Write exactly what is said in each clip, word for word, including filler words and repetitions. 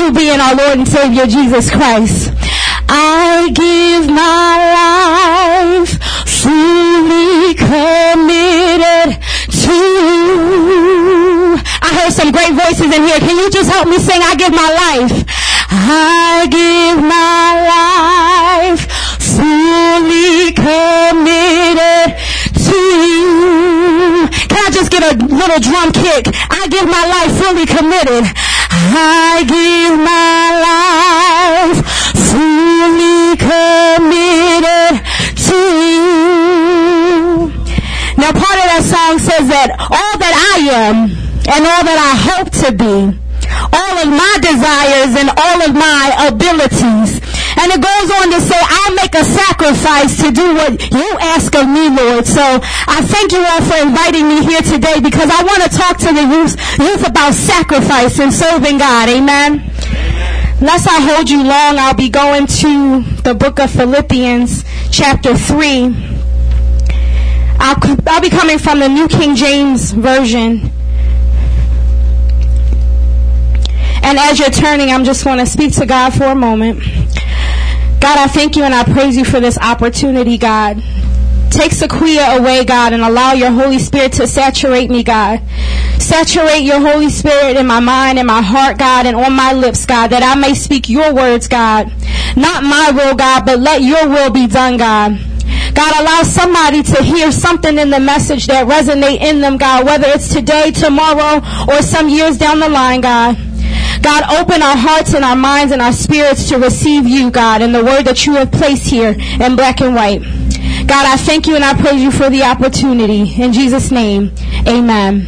through being our Lord and Savior, Jesus Christ. I give my life fully committed to you. I heard some great voices in here. Can you just help me sing, I give my life? I give my life fully committed to you. Can I just get a little drum kick? I give my life fully committed. I give my life fully committed to you. Now part of that song says that all that I am and all that I hope to be, all of my desires and all of my abilities. And it goes on to say, I'll make a sacrifice to do what you ask of me, Lord. So I thank you all for inviting me here today, because I want to talk to the youth, youth about sacrifice and serving God. Amen. Lest I hold you long, I'll be going to the book of Philippians chapter three. I'll, I'll be coming from the New King James Version. And as you're turning, I'm just want to speak to God for a moment. God, I thank you and I praise you for this opportunity, God. Take Sequia away, God, and allow your Holy Spirit to saturate me, God. Saturate your Holy Spirit in my mind and my heart, God, and on my lips, God, that I may speak your words, God. Not my will, God, but let your will be done, God. God, allow somebody to hear something in the message that resonate in them, God, whether it's today, tomorrow, or some years down the line, God. God, open our hearts and our minds and our spirits to receive you, God, and the word that you have placed here in black and white. God, I thank you and I praise you for the opportunity. In Jesus' name, amen.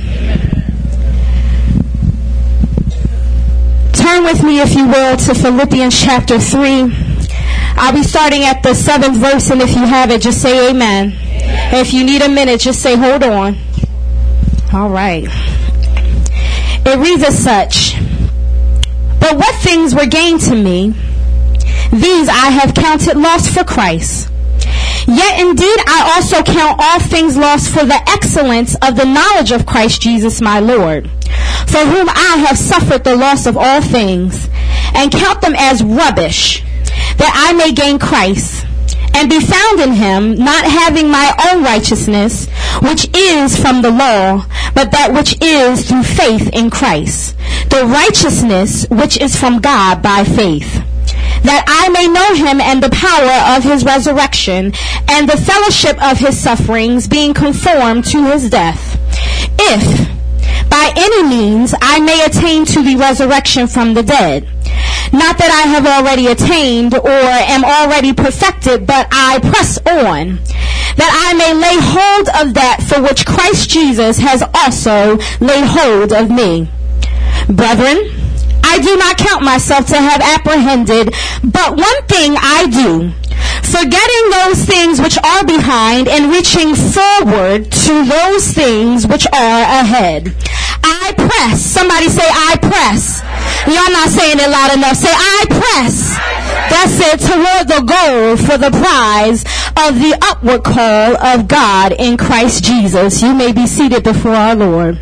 Turn with me, if you will, to Philippians chapter three. I'll be starting at the seventh verse, and if you have it, just say amen. Amen. If you need a minute, just say hold on. All right. It reads as such. But what things were gained to me, these I have counted loss for Christ. Yet indeed I also count all things lost for the excellence of the knowledge of Christ Jesus my Lord, for whom I have suffered the loss of all things, and count them as rubbish, that I may gain Christ, and be found in him, not having my own righteousness, which is from the law, but that which is through faith in Christ, the righteousness which is from God by faith, that I may know him and the power of his resurrection, and the fellowship of his sufferings, being conformed to his death, if by any means I may attain to the resurrection from the dead. Not that I have already attained or am already perfected, but I press on, that I may lay hold of that for which Christ Jesus has also laid hold of me. Brethren, I do not count myself to have apprehended, but one thing I do, forgetting those things which are behind and reaching forward to those things which are ahead. I press. Somebody say, I press. Y'all not saying it loud enough. Say, I press. That's it, toward the goal for the prize of the upward call of God in Christ Jesus. You may be seated before our Lord.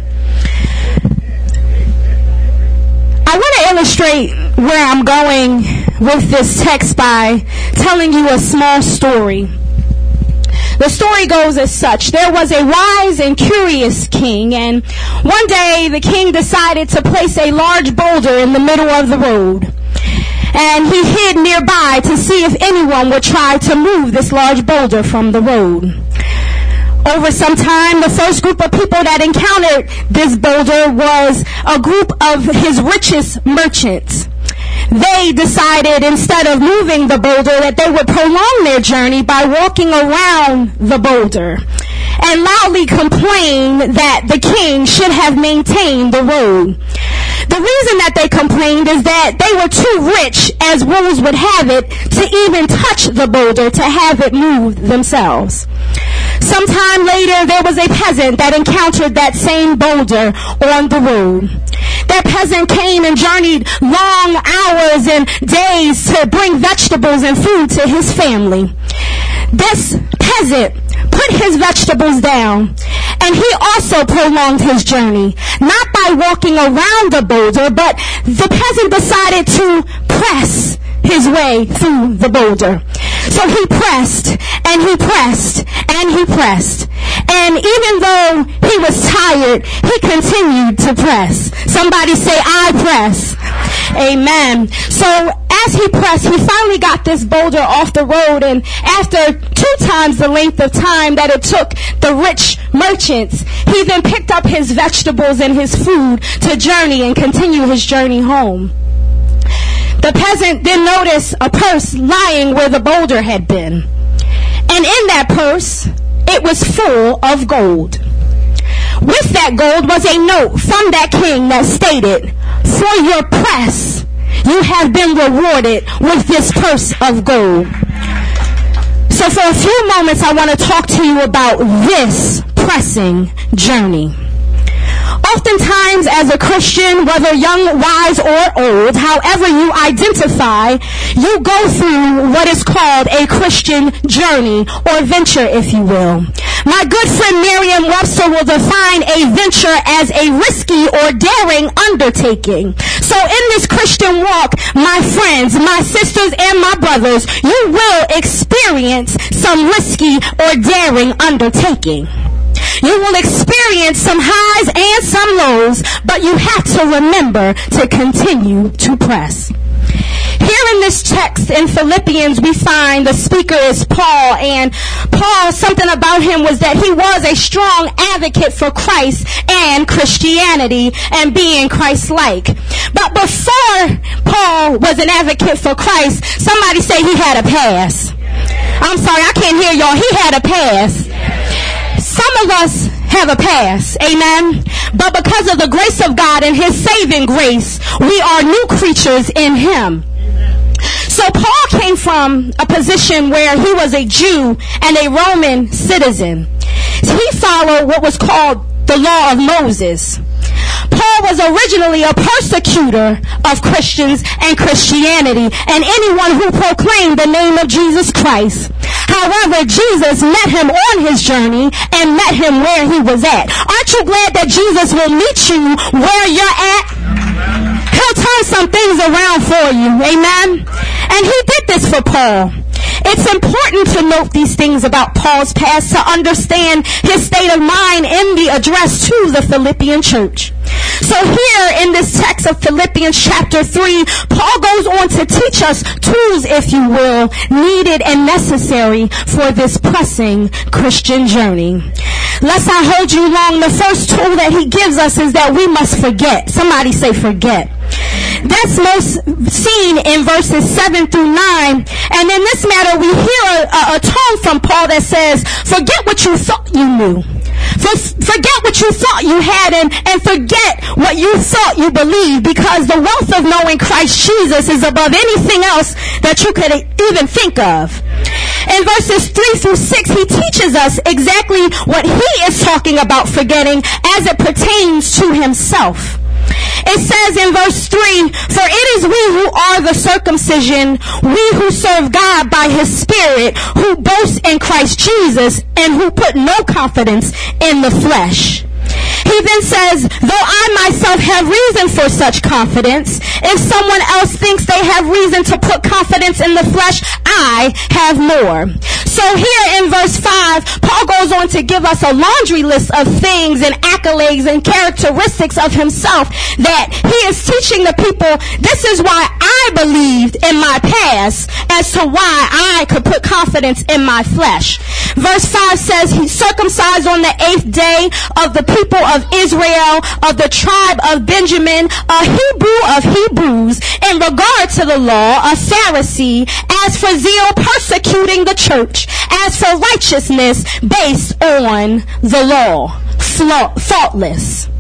I want to illustrate where I'm going with this text by telling you a small story. The story goes as such. There was a wise and curious king, and one day the king decided to place a large boulder in the middle of the road. And he hid nearby to see if anyone would try to move this large boulder from the road. Over some time, the first group of people that encountered this boulder was a group of his richest merchants. They decided, instead of moving the boulder, that they would prolong their journey by walking around the boulder and loudly complain that the king should have maintained the road. The reason that they complained is that they were too rich, as rules would have it, to even touch the boulder, to have it moved themselves. Sometime later, there was a peasant that encountered that same boulder on the road. That peasant came and journeyed long hours and days to bring vegetables and food to his family. This peasant put his vegetables down And he also prolonged his journey, not by walking around the boulder, but the peasant decided to press his way through the boulder. So he pressed, and he pressed, and he pressed. And even though he was tired, he continued to press. Somebody say, I press. Amen. So as he pressed, he finally got this boulder off the road, and after two times the length of time that it took the rich merchants, he then picked up his vegetables and his food to journey and continue his journey home. The peasant then noticed a purse lying where the boulder had been. And in that purse, it was full of gold. With that gold was a note from that king that stated, for your press, you have been rewarded with this purse of gold. So for a few moments, I want to talk to you about this pressing journey. Oftentimes, as a Christian, whether young, wise, or old, however you identify, you go through what is called a Christian journey or venture, if you will. My good friend Merriam-Webster will define a venture as a risky or daring undertaking. So in this Christian walk, my friends, my sisters, and my brothers, you will experience some risky or daring undertaking. You will experience some highs and some lows, but you have to remember to continue to press. Here in this text in Philippians, we find the speaker is Paul, and Paul, something about him was that he was a strong advocate for Christ and Christianity and being Christ-like. But before Paul was an advocate for Christ, somebody say he had a past. I'm sorry, I can't hear y'all. He had a past. Some of us have a past, amen? But because of the grace of God and his saving grace, we are new creatures in him. So Paul came from a position where he was a Jew and a Roman citizen. He followed what was called the law of Moses. Paul was originally a persecutor of Christians and Christianity and anyone who proclaimed the name of Jesus Christ. However, Jesus met him on his journey and met him where he was at. Aren't you glad that Jesus will meet you where you're at? He'll turn some things around for you. Amen? And he did this for Paul. It's important to note these things about Paul's past to understand his state of mind in the address to the Philippian church. So here in this text of Philippians chapter three, Paul goes on to teach us tools, if you will, needed and necessary for this pressing Christian journey. Lest I hold you long, the first tool that he gives us is that we must forget. Somebody say forget. That's most seen in verses seven through nine. And in this matter, we hear a, a, a tone from Paul that says, forget what you thought you knew. For, forget what you thought you had and, and forget what you thought you believed, because the wealth of knowing Christ Jesus is above anything else that you could even think of. In verses three through six, he teaches us exactly what he is talking about forgetting as it pertains to himself. It says in verse three, for it is we who are the circumcision, we who serve God by his Spirit, who boast in Christ Jesus, and who put no confidence in the flesh. He then says, though I myself have reason for such confidence, if someone else thinks they have reason to put confidence in the flesh, I have more. So here in verse five, Paul goes on to give us a laundry list of things and accolades and characteristics of himself that he is teaching the people. This is why I believed in my past as to why I could put confidence in my flesh. Verse five says, he circumcised on the eighth day of the people of Israel, of the tribe of Benjamin, a Hebrew of Hebrews, in regard to the law, a Pharisee, as for zeal persecuting the church, as for righteousness based on the law, flaw- faultless.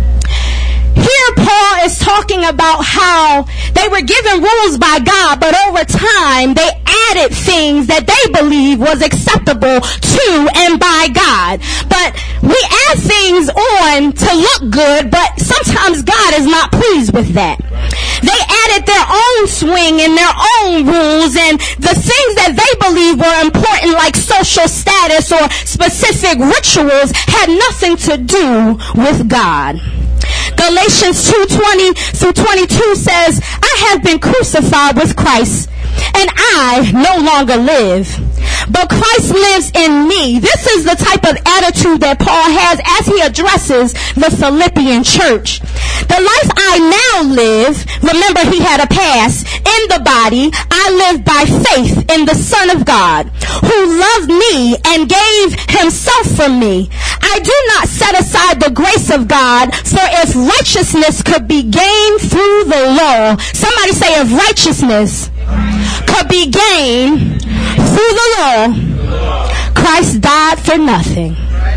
Here Paul is talking about how they were given rules by God, but over time they added things that they believed was acceptable to and by God. But we add things on to look good, but sometimes God is not pleased with that. They added their own swing and their own rules, and the things that they believed were important, like social status or specific rituals, had nothing to do with God. Galatians two twenty through twenty-two says, I have been crucified with Christ, and I no longer live, but Christ lives in me. This is the type of attitude that Paul has as he addresses the Philippian church. The life I now live, remember he had a past, in the body, I live by faith in the Son of God, who loved me and gave himself for me. I do not set aside the grace of God, for if righteousness could be gained through the law, somebody say if righteousness could be gained through the law, Christ died for nothing.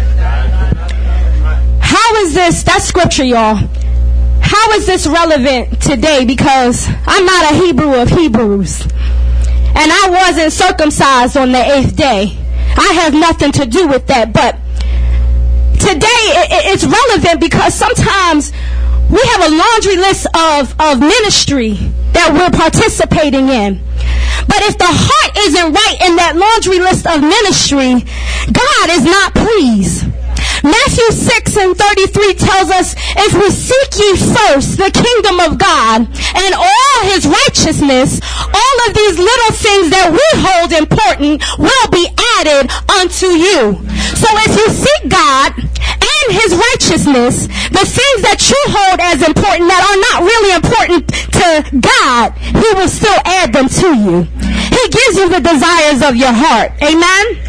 How is this, that's scripture, y'all. How is this relevant today? Because I'm not a Hebrew of Hebrews, and I wasn't circumcised on the eighth day. I have nothing to do with that. But today it's relevant because sometimes we have a laundry list of, of ministry that we're participating in. But if the heart isn't right in that laundry list of ministry, God is not pleased. Matthew six and thirty-three tells us, if we seek ye first the kingdom of God and all his righteousness, all of these little things that we hold important will be added unto you. So if you seek God and his righteousness, the things that you hold as important that are not really important to God, he will still add them to you. He gives you the desires of your heart. Amen?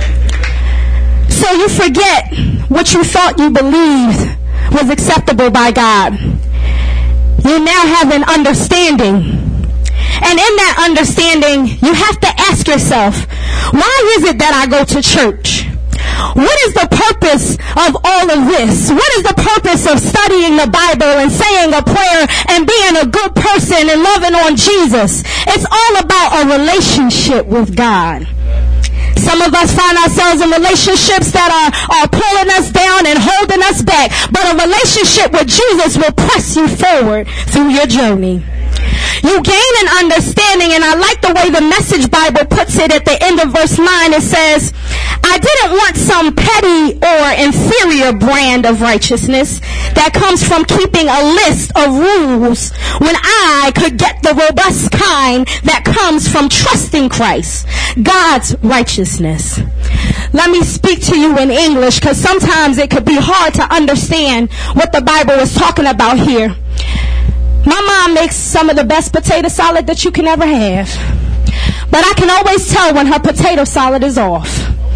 So you forget what you thought you believed was acceptable by God. You now have an understanding. And in that understanding, you have to ask yourself, why is it that I go to church? What is the purpose of all of this? What is the purpose of studying the Bible and saying a prayer and being a good person and loving on Jesus? It's all about a relationship with God. Some of us find ourselves in relationships that are, are pulling us down and holding us back. But a relationship with Jesus will press you forward through your journey. You gain an understanding, and I like the way the Message Bible puts it at the end of verse nine. It says, I didn't want some petty or inferior brand of righteousness that comes from keeping a list of rules when I could get the robust kind that comes from trusting Christ, God's righteousness. Let me speak to you in English, because sometimes it could be hard to understand what the Bible is talking about here. My mom makes some of the best potato salad that you can ever have. But I can always tell when her potato salad is off.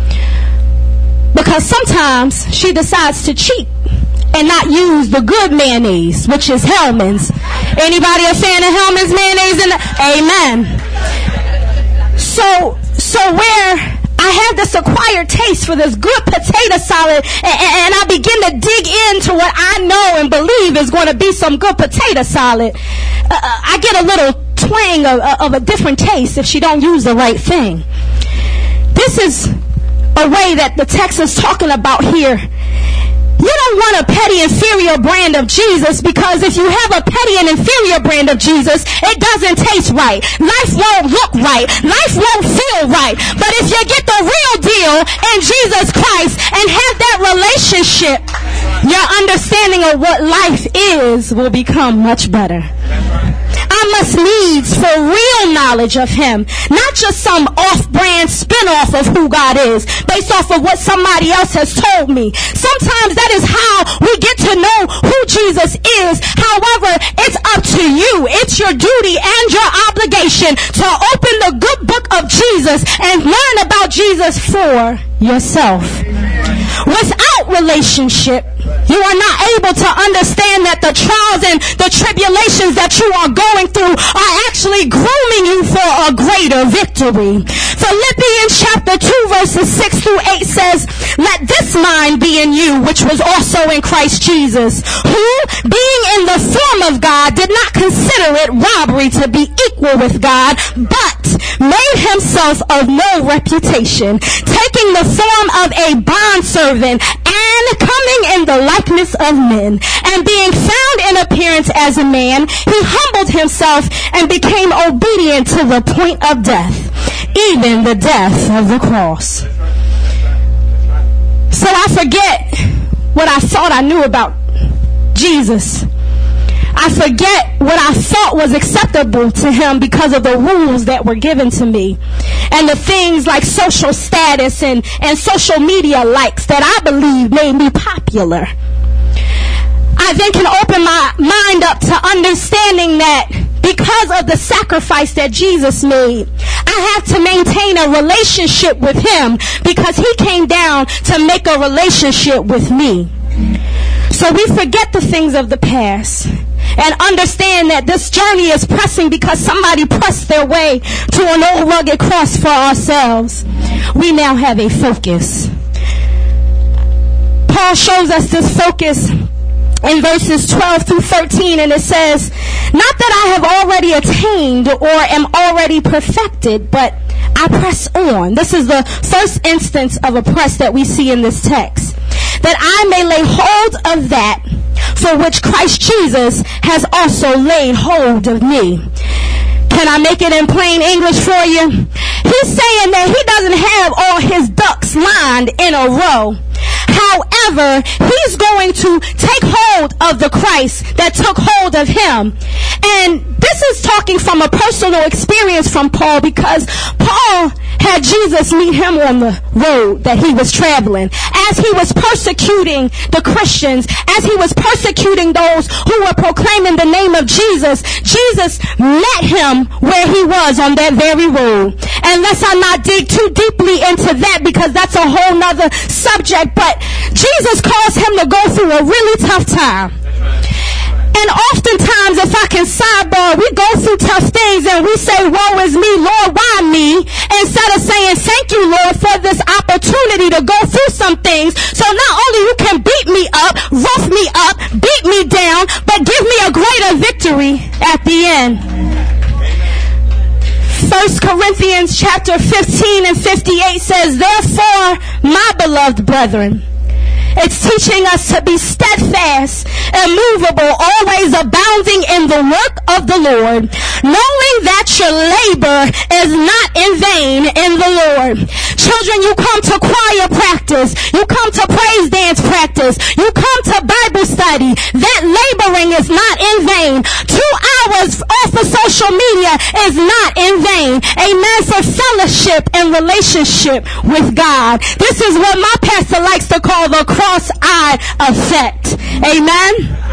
Because sometimes she decides to cheat and not use the good mayonnaise, which is Hellmann's. Anybody a fan of Hellmann's mayonnaise? In the, amen. So, so where I have this acquired taste for this good potato salad, and, and I begin to dig into what I know and believe is going to be some good potato salad, uh, I get a little twang of, of a different taste if she don't use the right thing. This is a way that the text is talking about here. You don't want a petty inferior brand of Jesus, because if you have a petty and inferior brand of Jesus, it doesn't taste right. Life won't look right. Life won't feel right. But if you get the real deal in Jesus Christ and have that relationship, your understanding of what life is will become much better. I must needs for real knowledge of him, not just some off-brand spin-off of who God is, based off of what somebody else has told me. Sometimes that is how we get to know who Jesus is. However, it's up to you. It's your duty and your obligation to open the good book of Jesus and learn about Jesus for yourself. Without relationship, you are not able to understand that the trials and the tribulations that you are going through are actually grooming you for a greater victory. Philippians chapter two verses six through eight says, let this mind be in you, which was also in Christ Jesus, who, being in the form of God, did not consider it robbery to be equal with God, but made himself of no reputation, taking the form of a bondservant and coming in the likeness of men. And being found in appearance as a man, he humbled himself and became obedient to the point of death, even the death of the cross. So I forget what I thought I knew about Jesus. I forget what I thought was acceptable to him because of the rules that were given to me. And the things like social status and, and social media likes that I believe made me popular. I then can open my mind up to understanding that because of the sacrifice that Jesus made, I have to maintain a relationship with him because he came down to make a relationship with me. So we forget the things of the past and understand that this journey is pressing because somebody pressed their way to an old rugged cross for ourselves. We now have a focus. Paul shows us this focus in verses twelve through thirteen, and it says, not that I have already attained or am already perfected, but I press on. This is the first instance of a press that we see in this text. That I may lay hold of that for which Christ Jesus has also laid hold of me. Can I make it in plain English for you? He's saying that he doesn't have all his ducks lined in a row. However, he's going to take hold of the Christ that took hold of him. And this is talking from a personal experience from Paul, because Paul had Jesus meet him on the road that he was traveling. As he was persecuting the Christians, as he was persecuting those who were proclaiming the name of Jesus, Jesus met him where he was on that very road. And let's not dig too deeply into that because that's a whole nother subject, but Jesus caused him to go through a really tough time. And oftentimes, if I can sidebar, we go through tough things and we say, woe is me, Lord, why me? Instead of saying, thank you, Lord, for this opportunity to go through some things. So not only you can beat me up, rough me up, beat me down, but give me a greater victory at the end. First Corinthians chapter fifteen and fifty-eight says, therefore, my beloved brethren, it's teaching us to be steadfast, immovable, always abounding in the work of the Lord, knowing that your labor is not in vain in the Lord. Children, you come to choir practice, you come to praise dance practice, you come to Bible study. That laboring is not in vain. Two hours off of social media is not in vain. Amen. For fellowship and relationship with God. This is what my pastor likes to call the cross-eyed effect. Amen.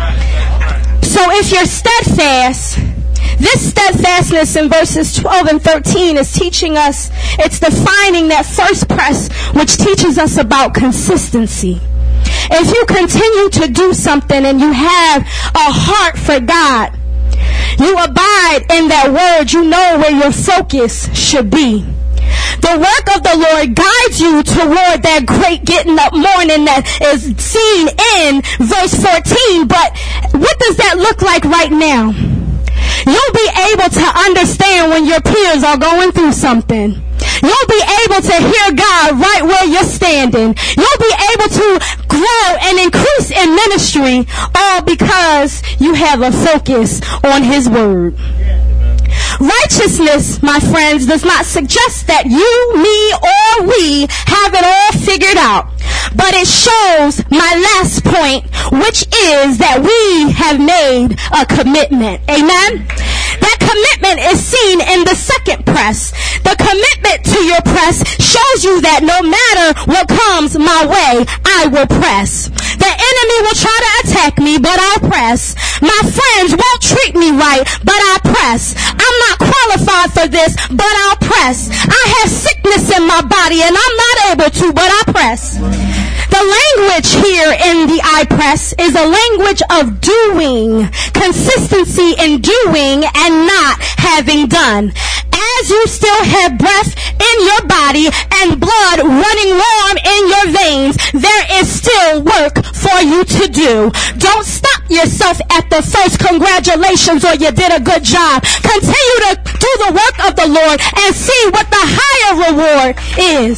So if you're steadfast, this steadfastness in verses twelve and thirteen is teaching us, it's defining that first press, which teaches us about consistency. If you continue to do something and you have a heart for God, you abide in that word, you know where your focus should be. The work of the Lord guides you toward that great getting up morning that is seen in verse fourteen. But what does that look like right now? You'll be able to understand when your peers are going through something. You'll be able to hear God right where you're standing. You'll be able to grow and increase in ministry, all because you have a focus on His Word. Righteousness, my friends, does not suggest that you, me, or we have it all figured out. But it shows my last point, which is that we have made a commitment. Amen? That commitment is seen in the second press. The commitment to your press shows you that no matter what comes my way, I will press. The enemy will try to attack me, but I'll press. My friends won't treat me right, but I press. I'm not qualified for this, but I'll press. I have sickness in my body and I'm not able to, but I press. The language here in the I press is a language of doing, consistency in doing and not having done. As you still have breath in your body and blood running warm in your veins, there is still work for you to do. Don't stop yourself at the first congratulations or you did a good job. Continue to do the work of the Lord and see what the higher reward is.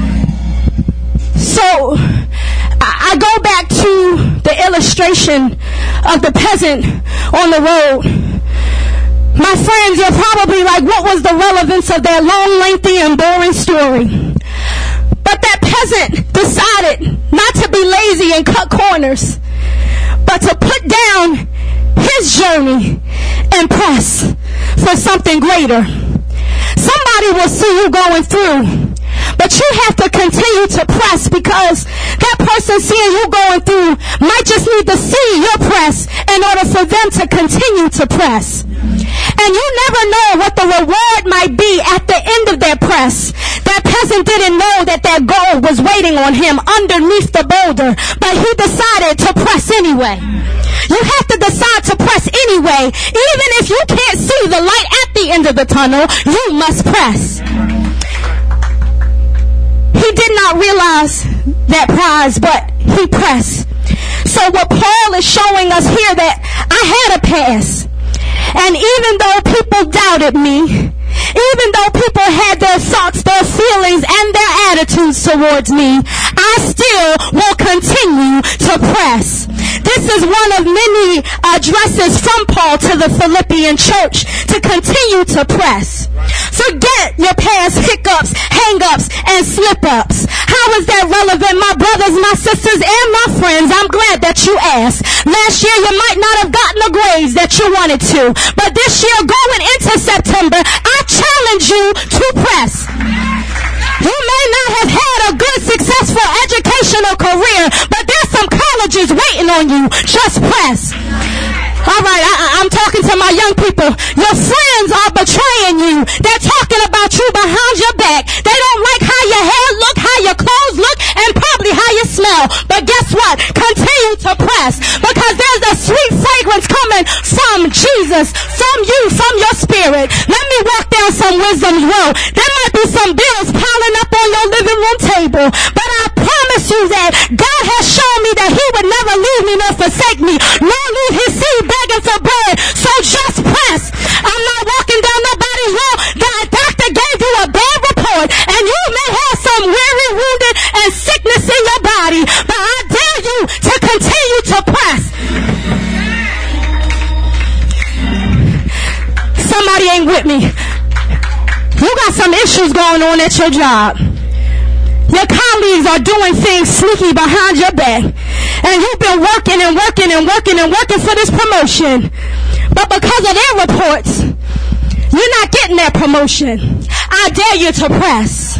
So I go back to the illustration of the peasant on the road. My friends, you're probably like, what was the relevance of that long, lengthy, and boring story? But that peasant decided not to be lazy and cut corners, but to put down his journey and press for something greater. Somebody will see you going through, but you have to continue to press, because that person seeing you going through might just need to see your press in order for them to continue to press. And you never know what the reward might be at the end of their press. That peasant didn't know that that goal was waiting on him underneath the boulder, but he decided to press anyway. You have to decide to press anyway. Even if you can't see the light at the end of the tunnel, you must press. He did not realize that prize, but he pressed. So what Paul is showing us here, that I had a past. And even though people doubted me, even though people had their thoughts, their feelings, and their attitudes towards me, I still will continue to press. This is one of many addresses from Paul to the Philippian church, to continue to press. Forget your past hiccups, hang-ups, and slip-ups. How is that relevant, my brothers, my sisters, and my friends? I'm glad that you asked. Last year you might not have gotten the grades that you wanted to, but this year, going into September, I challenge you to press. You may not have had a good, successful educational career, but there's some colleges waiting on you. Just press. All right, I, I'm talking to my young people. Your friends are betraying you. They're talking about you behind your back. They don't like how your hair look, how your clothes look, and probably how you smell. But guess what? Continue to press, because there's a sweet fragrance coming from Jesus, from you, from your spirit. Let me walk down some wisdom's road. There might be some bills piling up on your living room table, but I promise you that God has shown me that he would never leave me nor forsake me, nor leave his seed begging for bread. So just press. I'm not walking down nobody's road. The doctor gave you a bad report, and you may have some weary, wounded, and sickness in your body, but I dare you to continue to press. Somebody ain't with me. You got some issues going on at your job. Your colleagues are doing things sneaky behind your back, and you've been working and working and working and working for this promotion, but because of their reports, you're not getting that promotion. I dare you to press.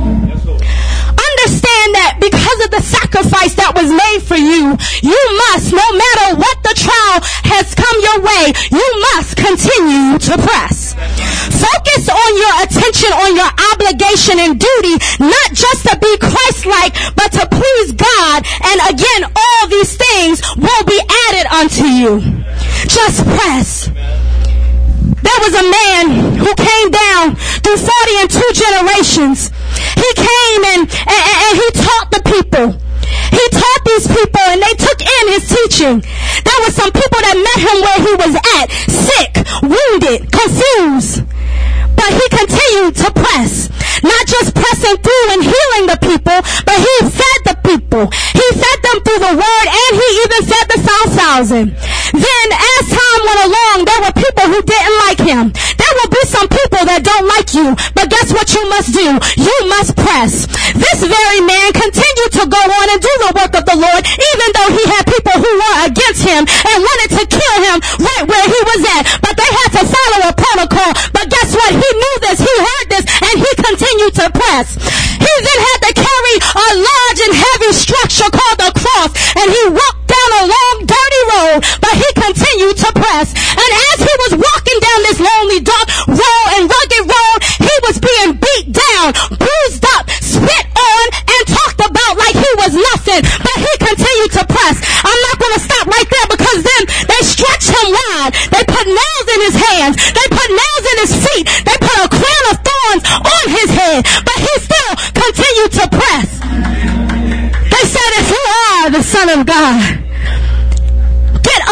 Understand that because of the sacrifice that was made for you, you must, no matter what the trial has come your way, you must continue to press. Focus on your attention on your obligation and duty, not just to be Christ-like, but to please God. And again, all these things will be added unto you. Just press. There was a man who came down through forty and two generations. He came and, and, and he taught the people. He taught these people, and they took in his teaching. There were some people that met him where he was at, sick, wounded, confused. But he continued to press, not just pressing through and healing the people, but he fed the people. He fed them through the word, and he even fed the five thousand. Then as time went along, there were people who didn't like him. There will be some people that don't like you, but guess what you must do? You must press. This very man continued to go on and do the work of the Lord, even though he had people who were against him and wanted to kill him right where he was at. But they had to follow a protocol. But guess what? He knew this, he heard this, and he continued to press. He then had to carry a large and heavy structure called the cross, and he walked down a long, dirty road, but he continued to press. And as he was walking down this lonely, dark road and rugged road, he was being beat down, bruised up, spit on, and talked about like he was nothing, but he continued to press. I'm not going to stop right there, because then they stretched him wide. They put nails in his hands. They put nails in his feet. They put a crown of thorns on his head, but he still continued to press. They said, if you are the Son of God, get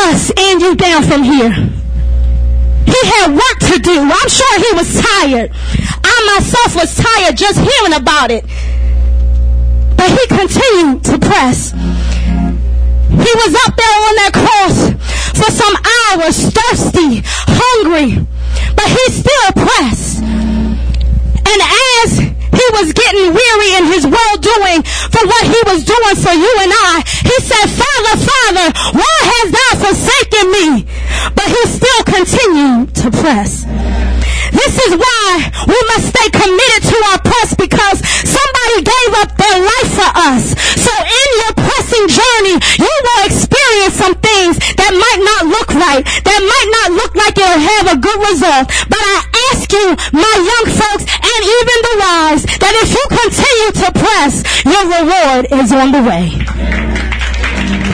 us and you down from here. He had work to do. I'm sure he was tired. I myself was tired just hearing about it. But he continued to press. He was up there on that cross for some hours, thirsty, hungry, but he still pressed. And as he was getting weary in his well-doing for what he was doing for you and I, he said, Father, Father, why hast thou forsaken me? But he still continued to press. This is why we must stay committed to our press, because somebody gave up their life for us. So in your pressing journey, you will experience some things that might not look right, that might not look like it'll have a good result. But I ask you, my young folks, and even the wise, that if you continue to press, your reward is on the way.